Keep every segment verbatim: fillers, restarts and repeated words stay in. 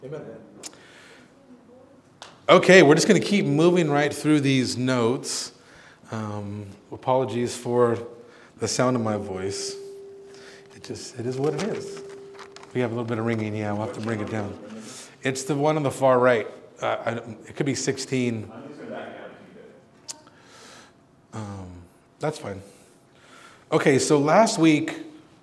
Amen. Okay, we're just going to keep moving right through these notes. Um, apologies for the sound of my voice. It just, it is what it is. We have a little bit of ringing, yeah, we'll have to bring it down. It's the one on the far right. Uh, I, it could be sixteen. Um, that's fine. Okay, so last week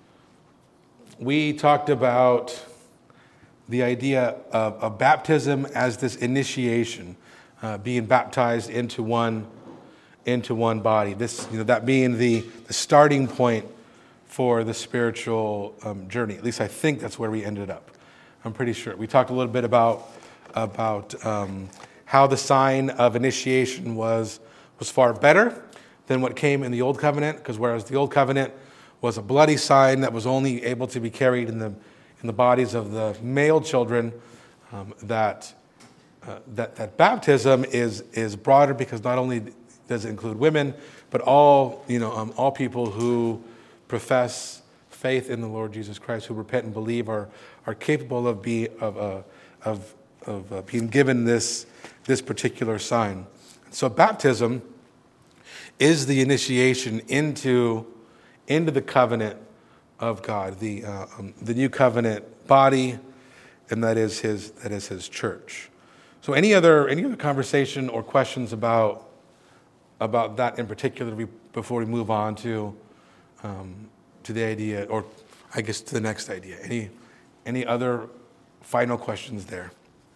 we talked about the idea of, of baptism as this initiation, uh, being baptized into one into one body. This, you know, that being the, the starting point for the spiritual um, journey. At least I think that's where we ended up. I'm pretty sure. We talked a little bit about about um, how the sign of initiation was was far better than what came in the Old Covenant, because whereas the Old Covenant was a bloody sign that was only able to be carried in the in the bodies of the male children, um, that, uh, that that baptism is is broader, because not only does it include women, but all you know um, all people who profess faith in the Lord Jesus Christ, who repent and believe, are are capable of be of uh, of of uh, being given this this particular sign. So baptism is the initiation into into the covenant of God, the uh, um, the new covenant body, and that is his that is his church. So any other any other conversation or questions about about that in particular before we move on to um, to the idea, or I guess to the next idea? Any any other final questions there?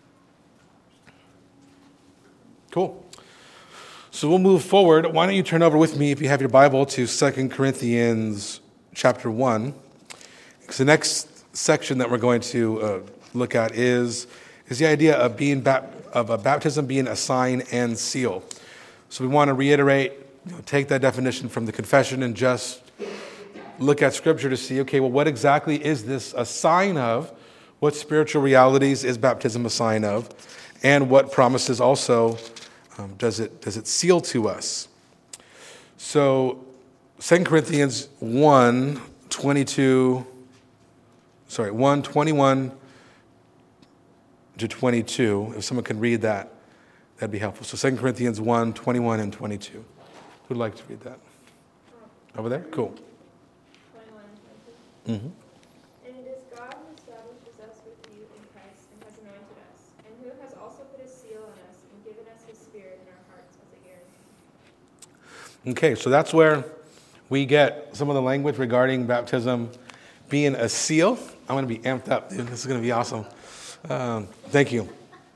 Cool. So we'll move forward. Why don't you turn over with me, if you have your Bible, to Second Corinthians chapter one. Because the next section that we're going to uh, look at is, is the idea of being bap- of a baptism being a sign and seal. So we want to reiterate, you know, take that definition from the confession and just look at Scripture to see, okay, well, what exactly is this a sign of? What spiritual realities is baptism a sign of? And what promises also um, does it does it seal to us? So Second Corinthians one twenty-two, sorry, one twenty-one to twenty-two. If someone can read that, that'd be helpful. So Second Corinthians one twenty-one and twenty-two. Who'd like to read that? Over there? Cool. twenty-one and Mm-hmm. twenty-two. And it is God who establishes us with you in Christ and has anointed us, and who has also put a seal on us and given us his Spirit in our hearts as a guarantee. Okay, so that's where we get some of the language regarding baptism being a seal. I'm going to be amped up, dude. This is going to be awesome. Um, thank you.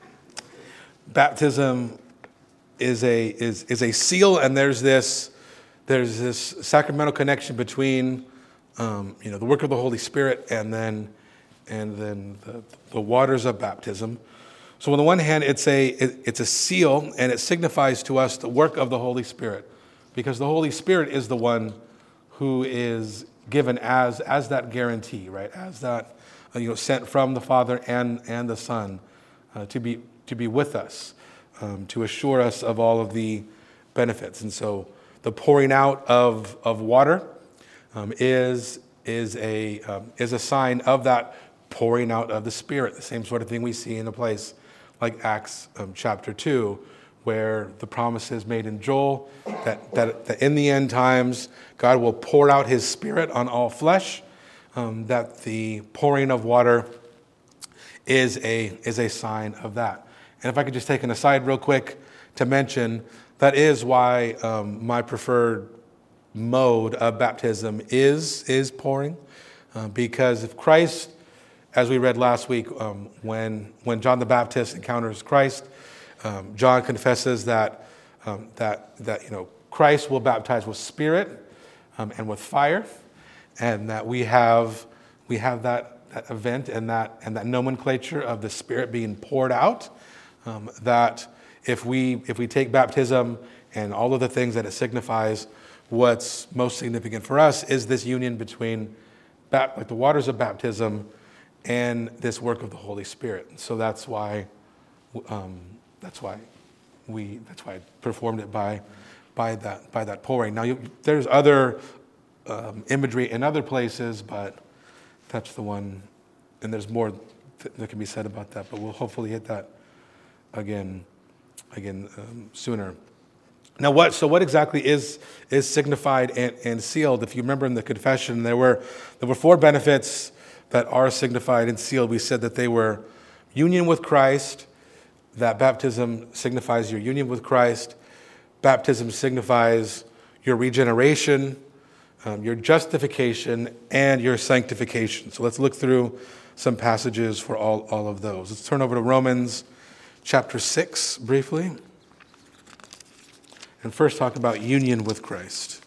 Baptism is a is is a seal, and there's this there's this sacramental connection between um, you know the work of the Holy Spirit and then and then the, the waters of baptism. So on the one hand, it's a it, it's a seal, and it signifies to us the work of the Holy Spirit, because the Holy Spirit is the one who is given as as that guarantee, right? As that uh, you know sent from the Father and and the Son uh, to be to be with us, um, to assure us of all of the benefits. And so the pouring out of of water um, is is a um, is a sign of that pouring out of the Spirit. The same sort of thing we see in a place like Acts um, chapter two, where the promise is made in Joel that, that, that in the end times, God will pour out his Spirit on all flesh, um, that the pouring of water is a, is a sign of that. And if I could just take an aside real quick to mention, that is why um, my preferred mode of baptism is, is pouring, uh, because if Christ, as we read last week, um, when, when John the Baptist encounters Christ, Um, John confesses that um, that that you know Christ will baptize with Spirit um, and with fire, and that we have we have that, that event and that and that nomenclature of the Spirit being poured out. Um, that if we if we take baptism and all of the things that it signifies, what's most significant for us is this union between bap- like the waters of baptism and this work of the Holy Spirit. So that's why. Um, That's why we. That's why I performed it by, by that by that pouring. Now you, there's other um, imagery in other places, but that's the one. And there's more th- that can be said about that, but we'll hopefully hit that again, again um, sooner. Now, what? So, what exactly is is signified and, and sealed? If you remember in the confession, there were there were four benefits that are signified and sealed. We said that they were union with Christ. That baptism signifies your union with Christ. Baptism signifies your regeneration, um, your justification, and your sanctification. So let's look through some passages for all, all of those. Let's turn over to Romans chapter six briefly. And first talk about union with Christ.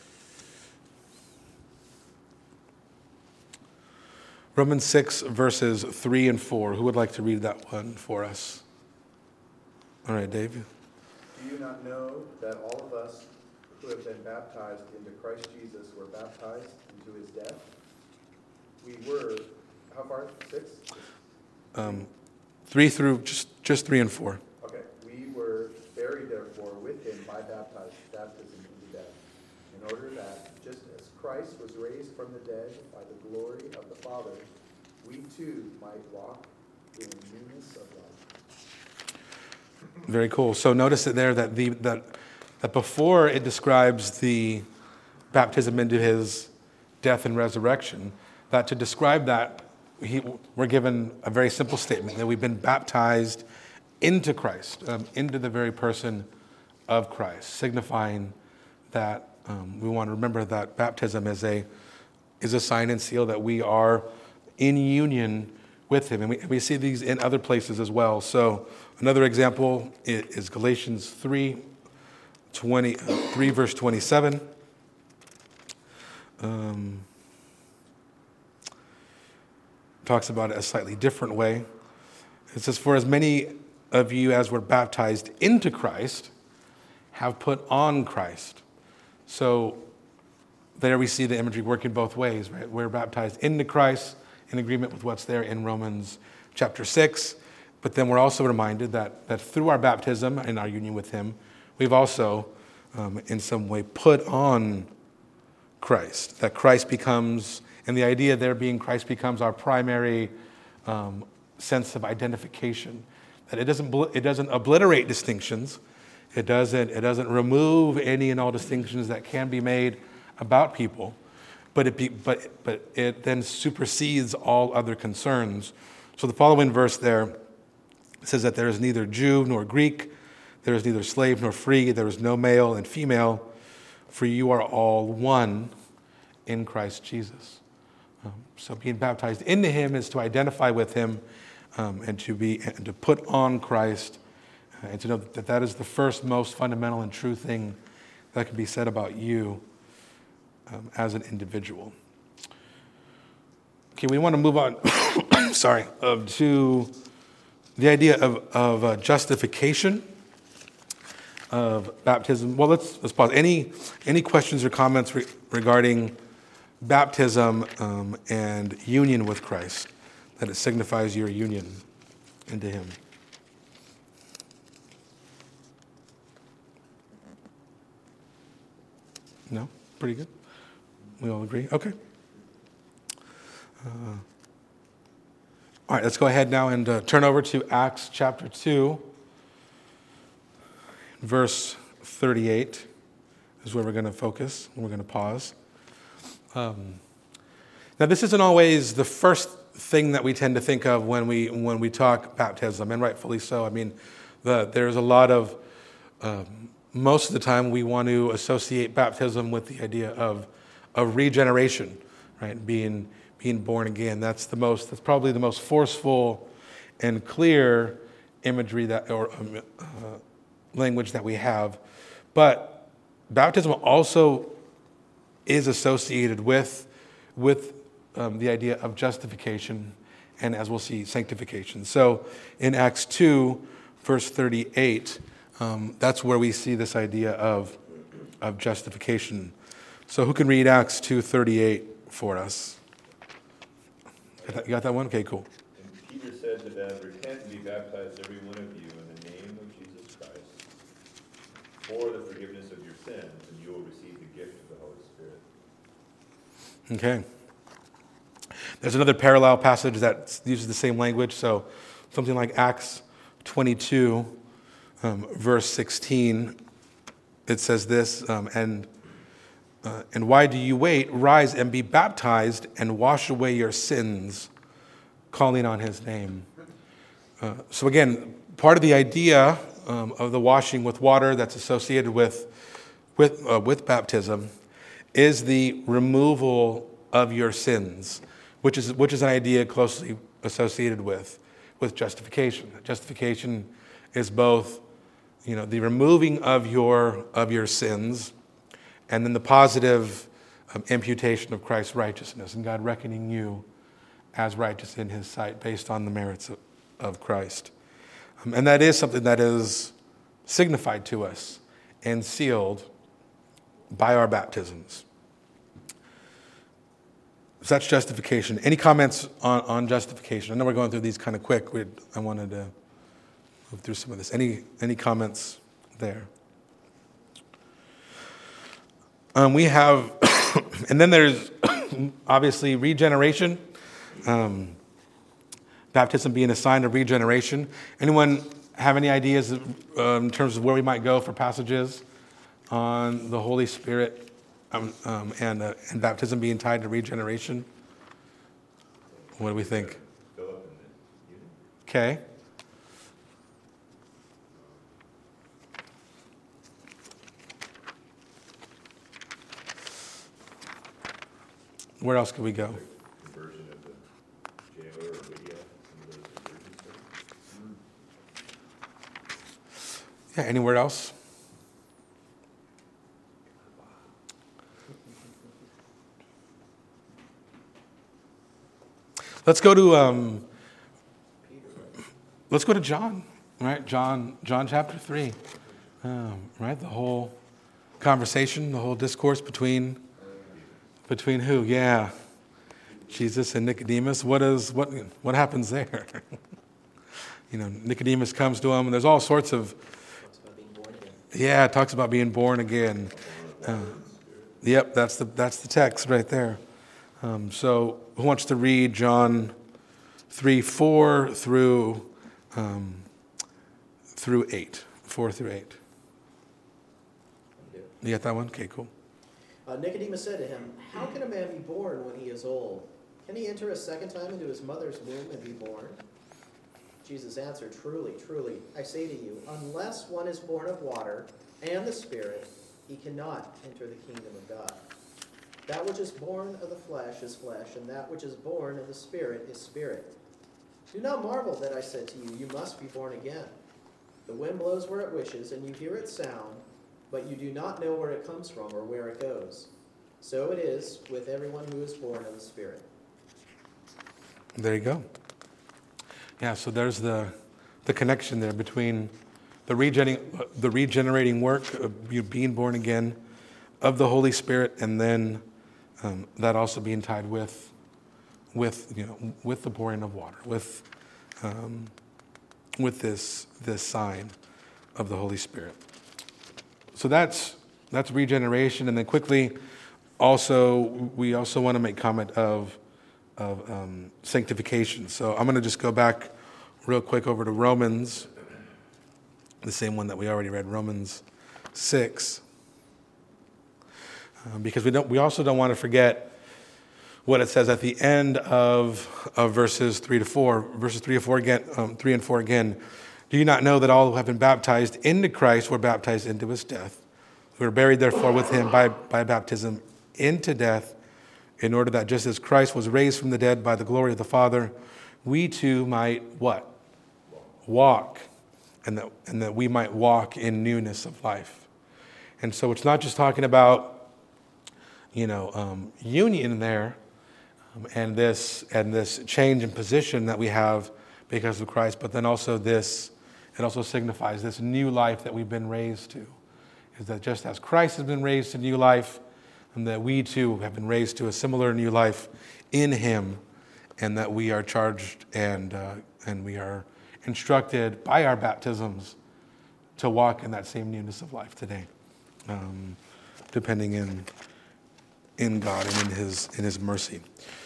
Romans six, verses three and four. Who would like to read that one for us? All right, Dave. Do you not know that all of us who have been baptized into Christ Jesus were baptized into his death? We were, how far? Six? Um, three through, just, just three and four. Okay. We were buried, therefore, with him by baptized, baptism into death, in order that, just as Christ was raised from the dead by the glory of the Father, we too might walk in newness of life. Very cool. So notice it there that the that that before it describes the baptism into his death and resurrection, that to describe that, he, we're given a very simple statement that we've been baptized into Christ, um, into the very person of Christ, signifying that um, we want to remember that baptism is a is a sign and seal that we are in union with him. And we, we see these in other places as well. So another example is Galatians three, twenty, uh, three verse twenty-seven. Um, talks about it a slightly different way. It says, for as many of you as were baptized into Christ have put on Christ. So there we see the imagery working both ways, right? We're baptized into Christ in agreement with what's there in Romans chapter six. But then we're also reminded that, that through our baptism and our union with him, we've also, um, in some way, put on Christ. That Christ becomes, and the idea there being Christ becomes our primary um, sense of identification. That it doesn't it doesn't obliterate distinctions. It doesn't it doesn't remove any and all distinctions that can be made about people. But it be, but but it then supersedes all other concerns. So the following verse there says that there is neither Jew nor Greek, there is neither slave nor free, there is no male and female, for you are all one in Christ Jesus. Um, so being baptized into him is to identify with him um, and to be and to put on Christ uh, and to know that that is the first, most fundamental and true thing that can be said about you um, as an individual. Okay, we want to move on. sorry, uh, to the idea of of uh, justification of baptism. Well, let's let's pause. Any any questions or comments re- regarding baptism um, and union with Christ? That it signifies your union into him. No? Pretty good? We all agree? Okay. Uh, all right, let's go ahead now and uh, turn over to Acts chapter two, verse thirty-eight is where we're going to focus, and we're going to pause. Um, now, this isn't always the first thing that we tend to think of when we when we talk baptism, and rightfully so. I mean, the, there's a lot of, um, most of the time we want to associate baptism with the idea of of regeneration, right? Being being born again. That's the most. That's probably the most forceful and clear imagery that or um, uh, language that we have. But baptism also is associated with with um, the idea of justification, and as we'll see, sanctification. So in Acts two, verse thirty-eight, um, that's where we see this idea of of justification. So who can read Acts two thirty-eight for us? Got that, you got that one? Okay, cool. And Peter said to them, repent and be baptized, every one of you, in the name of Jesus Christ, for the forgiveness of your sins, and you will receive the gift of the Holy Spirit. Okay. There's another parallel passage that uses the same language. So something like Acts twenty-two, um, verse sixteen, it says this, um, and uh, and why do you wait? Rise and be baptized and wash away your sins, calling on his name. Uh, so again, part of the idea um, of the washing with water that's associated with with uh, with baptism is the removal of your sins, which is which is an idea closely associated with with justification. Justification is both, you know, the removing of your of your sins, and then the positive um, imputation of Christ's righteousness, and God reckoning you as righteous in his sight based on the merits of, of Christ. Um, and that is something that is signified to us and sealed by our baptisms. So that's justification. Any comments on, on justification? I know we're going through these kind of quick. We, I wanted to move through some of this. Any any comments there? Um, we have, and then there's obviously regeneration. Um, baptism being a sign of regeneration. Anyone have any ideas of, uh, in terms of where we might go for passages on the Holy Spirit um, um, and, uh, and baptism being tied to regeneration? What do we think? Okay. Where else could we go? Conversion of the jailer or Lydia, some of those conversions there. Yeah, anywhere else? Let's go to um, let's go to John, right? John, John chapter three, um, right? The whole conversation, the whole discourse between between who? Yeah, Jesus and Nicodemus. What is what? What happens there? You know, Nicodemus comes to him, and there's all sorts of. Talks about being born again. Yeah, it talks about being born again. Uh, yep, that's the that's the text right there. Um, so, who wants to read John three four through um, through eight, four through eight? You got that one? Okay, cool. Uh, Nicodemus said to him, "How can a man be born when he is old? Can he enter a second time into his mother's womb and be born?" Jesus answered, "Truly, truly, I say to you, unless one is born of water and the Spirit, he cannot enter the kingdom of God. That which is born of the flesh is flesh, and that which is born of the Spirit is spirit. Do not marvel that I said to you, you must be born again. The wind blows where it wishes, and you hear its sound, but you do not know where it comes from or where it goes. So it is with everyone who is born of the Spirit." There you go. Yeah, so there's the the connection there between the regenerating the regenerating work of you being born again of the Holy Spirit, and then um, that also being tied with with you know with the pouring of water, with um, with this this sign of the Holy Spirit. So that's that's regeneration, and then quickly, also we also want to make comment of of um, sanctification. So I'm going to just go back real quick over to Romans, the same one that we already read, Romans six, um, because we don't. We also don't want to forget what it says at the end of of verses three to four. Verses three to four again, um, three and four again. Do you not know that all who have been baptized into Christ were baptized into his death? We were buried, therefore, with him by by baptism into death, in order that just as Christ was raised from the dead by the glory of the Father, we too might what? Walk. And that, and that we might walk in newness of life. And so it's not just talking about, you know, um, union there, um, and this and this change in position that we have because of Christ, but then also this, it also signifies this new life that we've been raised to. Is that just as Christ has been raised to new life, and that we too have been raised to a similar new life in him, and that we are charged and uh, and we are instructed by our baptisms to walk in that same newness of life today, um, depending in in God and in his in his mercy.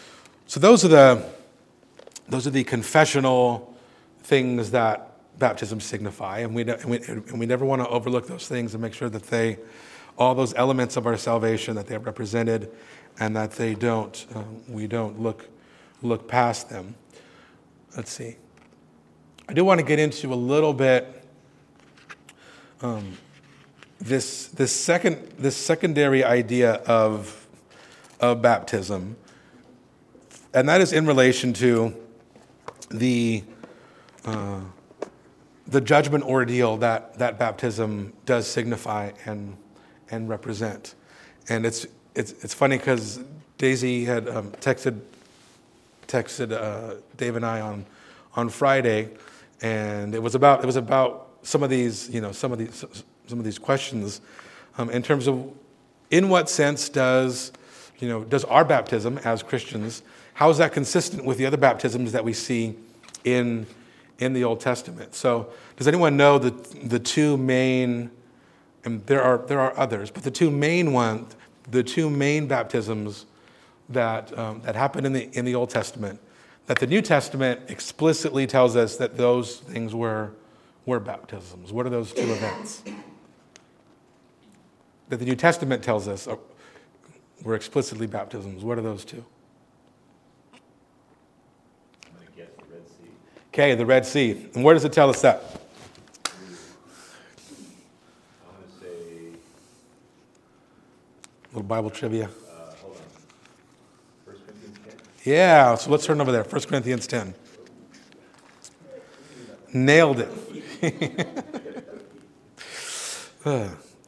so those are the those are the confessional things that baptism signify, and we and we, and we never want to overlook those things and make sure that they, all those elements of our salvation, that they're represented, and that they don't uh, we don't look look past them. Let's see. I do want to get into a little bit um, this this second this secondary idea of of baptism, and that is in relation to the uh, the judgment ordeal that that baptism does signify and and represent. And it's it's it's funny because Daisy had um, texted texted uh, Dave and I on on Friday, and it was about it was about some of these you know some of these some of these questions um, in terms of in what sense does you know does our baptism as Christians, how is that consistent with the other baptisms that we see in in the Old Testament? So does anyone know the the two main, and there are there are others, but the two main ones, the two main baptisms that um, that happen in the in the Old Testament, that the New Testament explicitly tells us that those things were were baptisms? What are those two events that the New Testament tells us are, were explicitly baptisms? What are those two? I'm going to guess the Red Sea. Okay, the Red Sea. And where does it tell us that? I'm going to say, A little Bible trivia. uh, hold on, First Corinthians ten. Yeah, so let's turn over there. First Corinthians ten. Nailed it. Uh.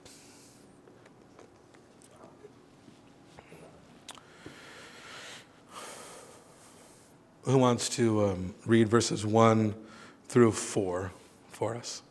Who wants to um, read verses one through four for us?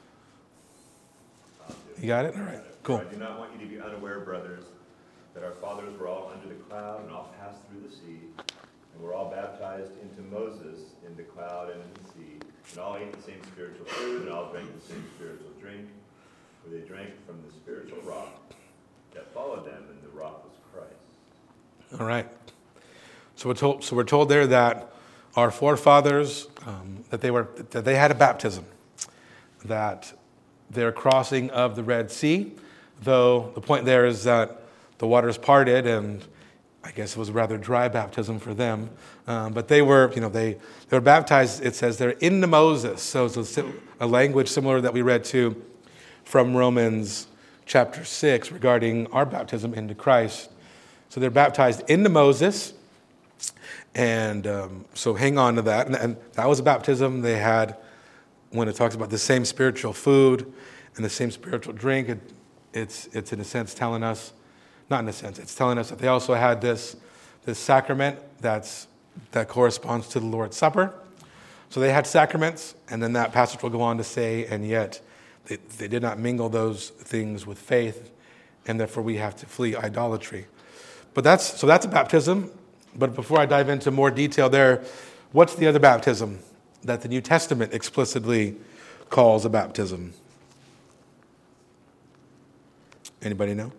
You got it? All right, cool. For I do not want you to be unaware, brothers, that our fathers were all under the cloud and all passed through the sea, and were all baptized into Moses in the cloud and in the sea, and all ate the same spiritual food, and all drank the same spiritual drink, for they drank from the spiritual rock that followed them, and the rock was Christ. All right. So we're told, so we're told there that our forefathers, um, that they were that they had a baptism, that their crossing of the Red Sea, though the point there is that the waters parted, and I guess it was a rather dry baptism for them, um, but they were, you know, they, they were baptized, it says they're into Moses, so it's a, a language similar that we read to from Romans chapter six regarding our baptism into Christ. So they're baptized into Moses, and um, so hang on to that. And, and that was a baptism they had when it talks about the same spiritual food and the same spiritual drink. It, it's, it's in a sense telling us, not in a sense, it's telling us that they also had this, this sacrament that's, that corresponds to the Lord's Supper. So they had sacraments, and then that passage will go on to say, and yet they, they did not mingle those things with faith, and therefore we have to flee idolatry. But that's, so that's a baptism. But before I dive into more detail there, what's the other baptism that the New Testament explicitly calls a baptism? Anybody know?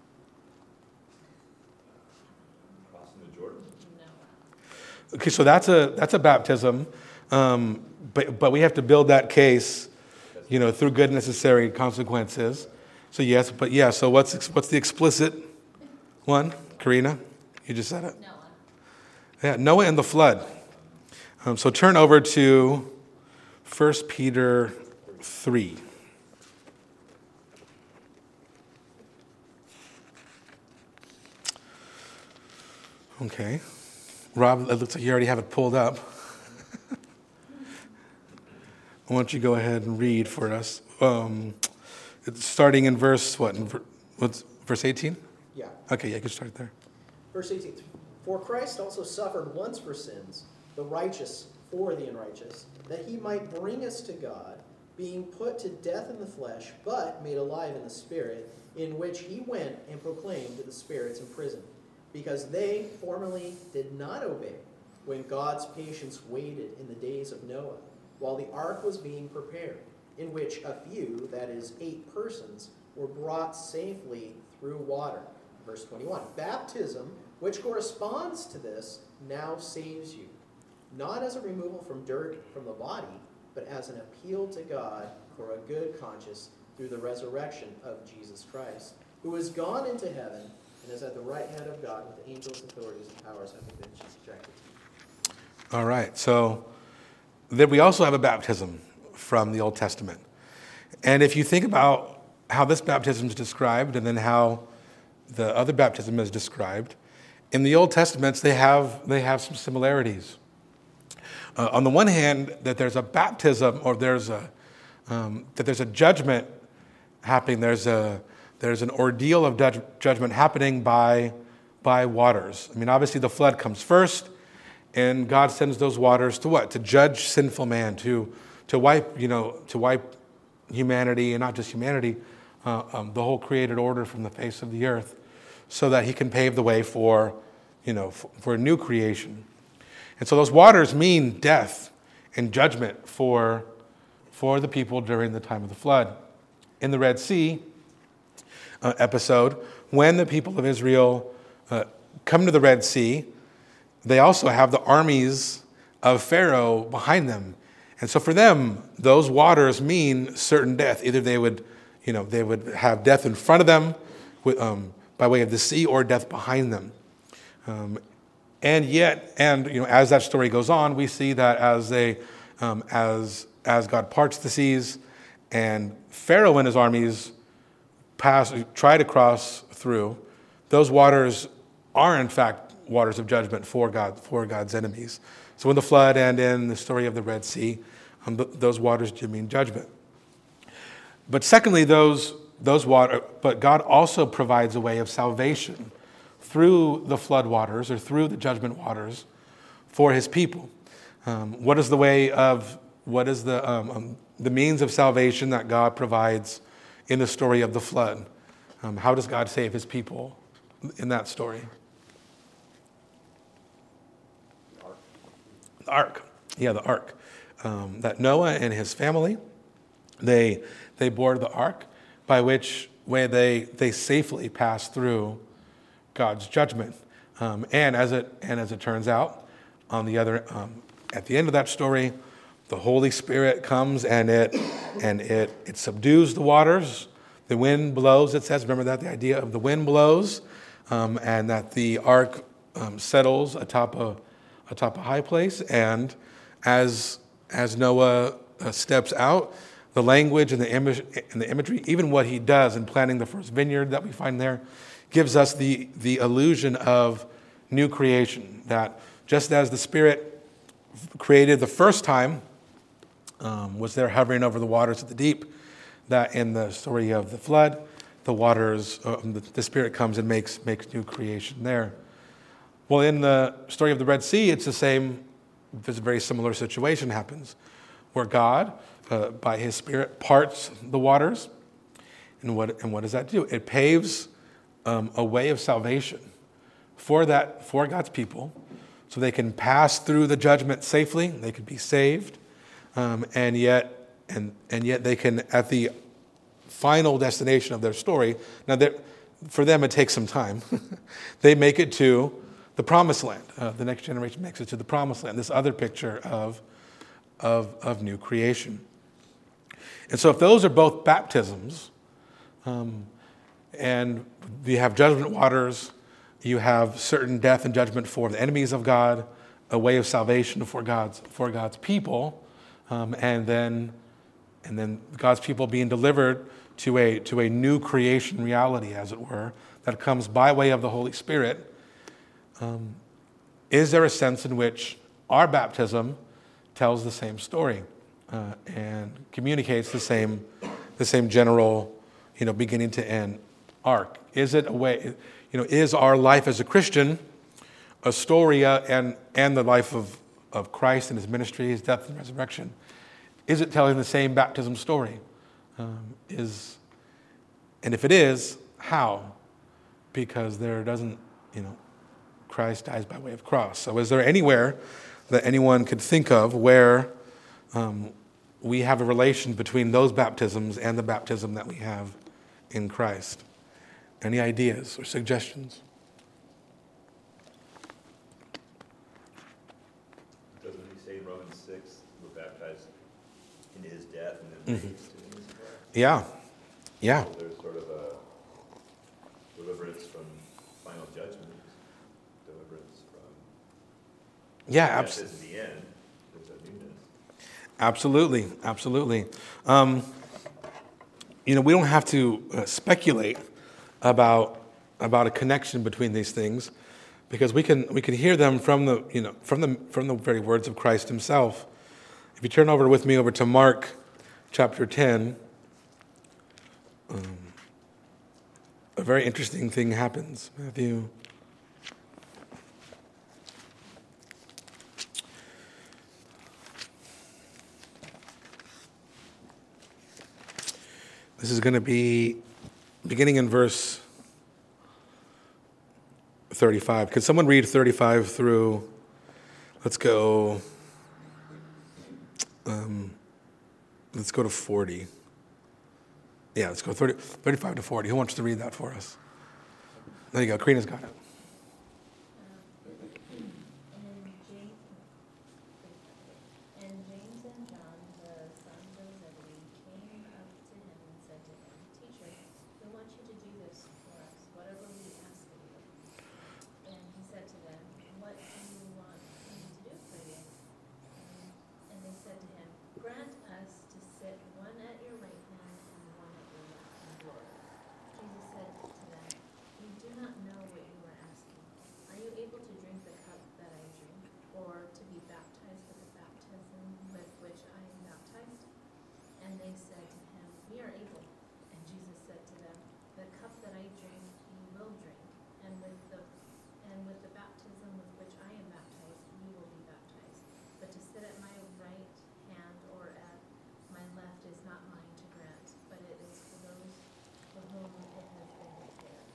Crossing the Jordan? Okay, so that's a that's a baptism, um, but but we have to build that case, you know, through good necessary consequences. So yes, but yeah. So what's what's the explicit one, Karina? You just said it. Noah. Yeah, Noah and the flood. Um, so turn over to First Peter three. Okay. Rob, it looks like you already have it pulled up. Why don't you go ahead and read for us? Um, it's starting in verse, what, in ver, what's, verse eighteen? Yeah. Okay, yeah, you can start there. Verse eighteen. For Christ also suffered once for sins, the righteous for the unrighteous, that he might bring us to God, being put to death in the flesh, but made alive in the spirit, in which he went and proclaimed to the spirits in prison, because they formerly did not obey, when God's patience waited in the days of Noah, while the ark was being prepared, in which a few, that is, eight persons, were brought safely through water. Verse twenty-one. Baptism, which corresponds to this, now saves you, not as a removal from dirt from the body, but as an appeal to God for a good conscience through the resurrection of Jesus Christ, who is gone into heaven and is at the right hand of God with angels, authorities, and powers having been subjected to him. All right, so then we also have a baptism from the Old Testament. And if you think about how this baptism is described and then how the other baptism is described, in the Old Testaments, they have, they have some similarities. Uh, on the one hand, that there's a baptism or there's a, um, that there's a judgment happening. There's a there's an ordeal of judge, judgment happening by by waters. I mean, obviously the flood comes first, and God sends those waters to what? To judge sinful man, to to wipe you know to wipe humanity, and not just humanity, uh, um, the whole created order from the face of the earth, so that He can pave the way for you know for, for a new creation. And so those waters mean death and judgment for for the people during the time of the flood. In the Red Sea uh, episode, when the people of Israel uh, come to the Red Sea, they also have the armies of Pharaoh behind them. And so for them, those waters mean certain death. Either they would, you know, they would have death in front of them with, um, by way of the sea, or death behind them. Um, and yet, and you know, as that story goes on, we see that as they, um, as as God parts the seas, and Pharaoh and his armies pass, try to cross through, those waters are in fact waters of judgment for God, for God's enemies. So in the flood and in the story of the Red Sea, um, th- those waters do mean judgment. But secondly, those those water, but God also provides a way of salvation through the flood waters or through the judgment waters for His people. Um, what is the way of what is the um, um, the means of salvation that God provides in the story of the flood? Um, how does God save His people in that story? The ark. Yeah, the ark. Um, that Noah and his family, they they board the ark, by which way they they safely pass through God's judgment. Um, and as it and as it turns out, on the other um, at the end of that story, the Holy Spirit comes and it and it it subdues the waters. The wind blows. It says, remember that the idea of the wind blows, um, and that the ark um, settles atop a atop a high place. And as as Noah uh, steps out, the language and the image and the imagery, even what he does in planting the first vineyard that we find there, gives us the the illusion of new creation. That just as the Spirit created the first time, um, was there hovering over the waters of the deep, that in the story of the flood, the waters, uh, the, the Spirit comes and makes makes new creation there. Well, in the story of the Red Sea, it's the same. There's a very similar situation happens, where God, uh, by His Spirit, parts the waters, and what and what does that do? It paves um, a way of salvation for that for God's people, so they can pass through the judgment safely. They can be saved, um, and yet and and yet they can, at the final destination of their story. Now, for them, it takes some time. They make it to the promised land. Uh, the next generation makes it to the promised land, this other picture of, of, of new creation. And so if those are both baptisms, um, and you have judgment waters, you have certain death and judgment for the enemies of God, a way of salvation for God's, for God's people, um, and then and then God's people being delivered to a, to a new creation reality, as it were, that comes by way of the Holy Spirit. Um, is there a sense in which our baptism tells the same story uh, and communicates the same the same general, you know, beginning to end arc? Is it a way, you know, is our life as a Christian a story uh, and and the life of, of Christ and His ministry, His death and resurrection? Is it telling the same baptism story? Um, is and if it is, how? Because there doesn't, you know, Christ dies by way of cross. So is there anywhere that anyone could think of where um, we have a relation between those baptisms and the baptism that we have in Christ? Any ideas or suggestions? and then raised in his flesh. Yeah. Yeah. So there's sort of a deliverance from final judgment, deliverance from Yeah, death absolutely. is the end. There's a newness. Absolutely, absolutely. Um, you know, we don't have to uh, speculate about about a connection between these things, because we can we can hear them from the you know from the from the very words of Christ Himself. If you turn over with me over to Mark, chapter ten, um, a very interesting thing happens. Matthew. This is going to be beginning in verse thirty-five. Could someone read thirty-five through, let's go, um, let's go to forty. Yeah, let's go thirty, thirty-five to forty. Who wants to read that for us? There you go. Karina's got it. And James, and James and John, the sons of Zebedee, came up to him and said to him, Teacher, we want you to do this for us, whatever we ask of you. And he said to them, What do you want me to do for you? And, and they said to him, Grant us to sit one at your right hand and one at your left in glory. Jesus said to them, You do not know what you are asking. Are you able to drink the cup that I drink, or to be baptized with the baptism with which I am baptized? And they said to him, We are able. And Jesus said to them, The cup that I drink you will drink, and with the and with the baptism with which I am baptized you will be baptized. But to sit at my right hand or at my left is not mine to grant, but it is for those for whom it has been prepared.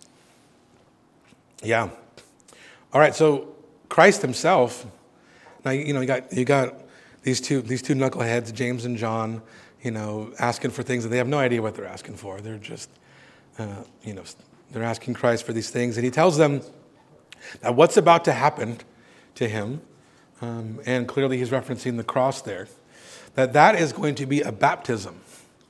Yeah. All right. So Christ Himself. Now you know you got you got these two these two knuckleheads, James and John. You know, asking for things that they have no idea what they're asking for. They're just, uh, you know, they're asking Christ for these things, and He tells them that what's about to happen to Him, um, and clearly He's referencing the cross there, that that is going to be a baptism.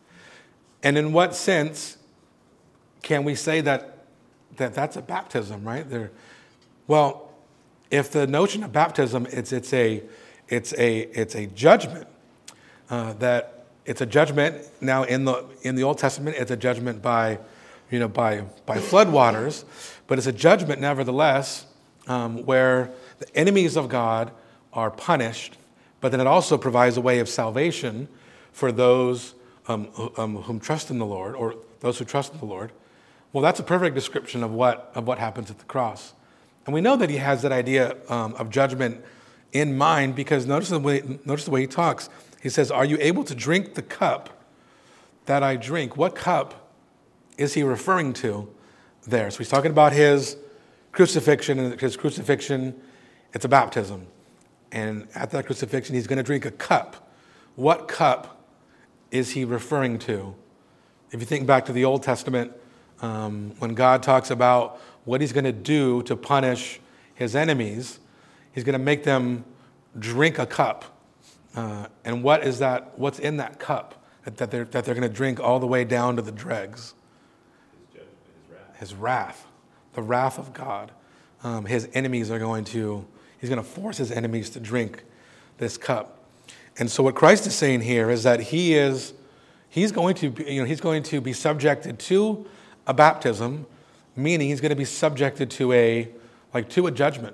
And in what sense can we say that that that's a baptism, right? There, well, if the notion of baptism it's it's a it's a it's a judgment uh, that it's a judgment now in the in the Old Testament it's a judgment by you know by by floodwaters, but it's a judgment nevertheless um, where the enemies of God are punished, but then it also provides a way of salvation for those um, who, um, whom trust in the Lord, or those who trust in the Lord. Well, that's a perfect description of what of what happens at the cross. And we know that He has that idea um, of judgment in mind, because notice the way notice the way He talks. He says, "Are you able to drink the cup that I drink?" What cup is He referring to there? So He's talking about His crucifixion, and His crucifixion, it's a baptism. And at that crucifixion, He's going to drink a cup. What cup is He referring to? If you think back to the Old Testament, um, when God talks about what He's going to do to punish His enemies, He's going to make them drink a cup. Uh, and what is that? What's in that cup that they're that they're going to drink all the way down to the dregs? His judgment, his wrath. His wrath, the wrath of God. Um, his enemies are going to. He's going to force His enemies to drink this cup. And so what Christ is saying here is that He is, He's going to, be, you know, He's going to be subjected to a baptism, meaning He's going to be subjected to a, like to a judgment,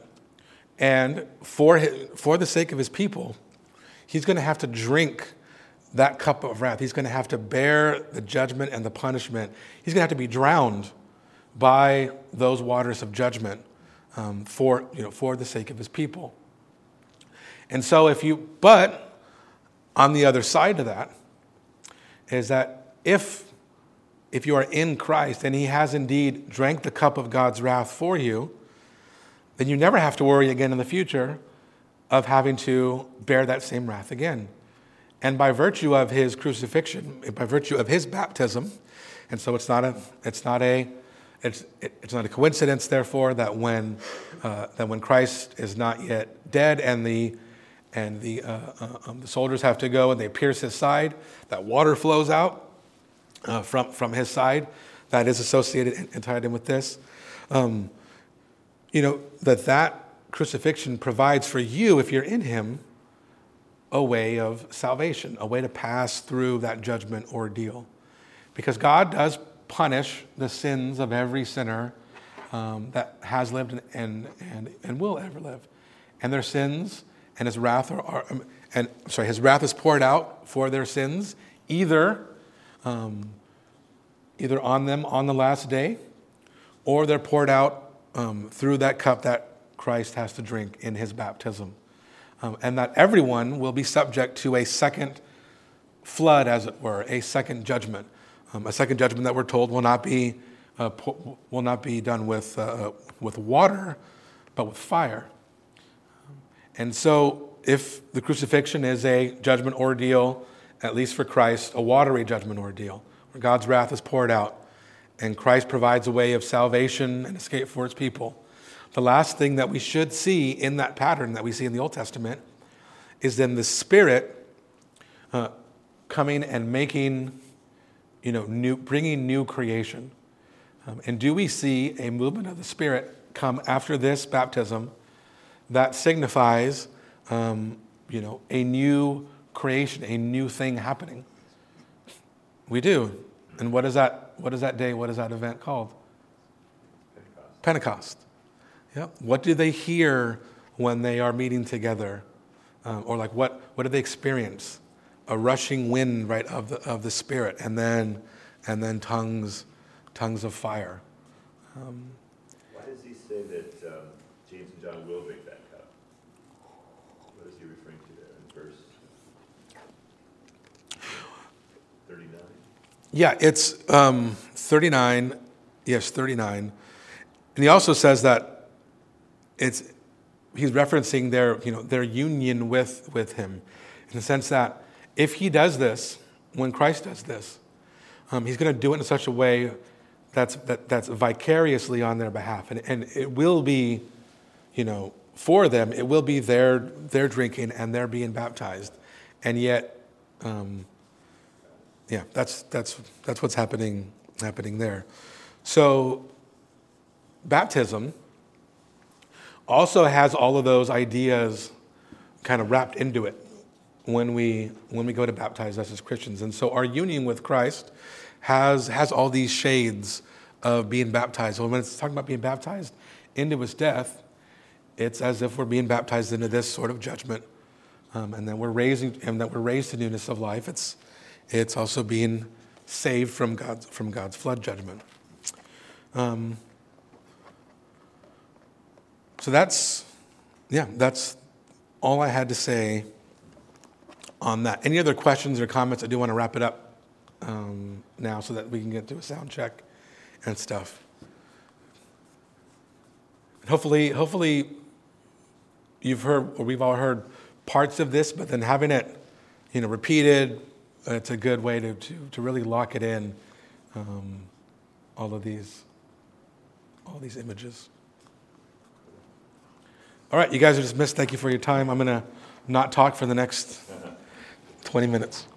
and for his, for the sake of His people, He's going to have to drink that cup of wrath. He's going to have to bear the judgment and the punishment. He's going to have to be drowned by those waters of judgment um, for, you know, for the sake of His people. And so if you, but on the other side of that is that if, if you are in Christ and He has indeed drank the cup of God's wrath for you, then you never have to worry again in the future of having to bear that same wrath again. And by virtue of His crucifixion, by virtue of His baptism, and so it's not a, it's not a, it's it's not a coincidence, therefore, that when uh, that when Christ is not yet dead and the and the, uh, uh, um, the soldiers have to go and they pierce his side. That water flows out uh, from, from his side. That is associated and, and tied in with this. Um, you know, that that crucifixion provides for you, if you're in him, a way of salvation, a way to pass through that judgment ordeal. Because God does punish the sins of every sinner um, that has lived and, and, and, and will ever live. And their sins and his wrath are, are um, and sorry, his wrath is poured out for their sins, either um, either on them on the last day, or they're poured out um, through that cup that Christ has to drink in his baptism. Um, and that everyone will be subject to a second flood, as it were, a second judgment. Um, a second judgment that we're told will not be uh, po- will not be done with uh, with water, but with fire. And so, if the crucifixion is a judgment ordeal, at least for Christ, a watery judgment ordeal, where God's wrath is poured out, and Christ provides a way of salvation and escape for his people, the last thing that we should see in that pattern that we see in the Old Testament is then the Spirit uh, coming and making, you know, new, bringing new creation. Um, and do we see a movement of the Spirit come after this baptism that signifies, um, you know, a new creation, a new thing happening? We do. And what is that? What is that day? What is that event called? Pentecost. Pentecost. Yep. What do they hear when they are meeting together? Um, or like what, what do they experience? A rushing wind, right, of the of the Spirit, and then and then tongues, tongues of fire. Um, Why does he say that um, James and John will drink that cup? What is he referring to there in verse thirty-nine? yeah, it's um, thirty-nine. Yes, thirty-nine. And he also says that it's he's referencing their you know their union with with him, in the sense that if he does this, when Christ does this, um, he's going to do it in such a way that's that, that's vicariously on their behalf, and and it will be, you know, for them. It will be their their drinking and their being baptized, and yet, um, yeah, that's that's that's what's happening happening there. So, baptism also has all of those ideas kind of wrapped into it when we when we go to baptize us as Christians. And so our union with Christ has has all these shades of being baptized. So when it's talking about being baptized into his death, it's as if we're being baptized into this sort of judgment, um, and then we're raising and that we're raised to newness of life. It's it's also being saved from God's from God's flood judgment. Um, so that's yeah, that's all I had to say on that. Any other questions or comments? I do want to wrap it up um, now so that we can get to a sound check and stuff. And hopefully, hopefully you've heard, or we've all heard parts of this, but then having it, you know, repeated, it's a good way to to, to really lock it in. Um, all of these, all these images. All right, you guys are dismissed. Thank you for your time. I'm going to not talk for the next twenty minutes.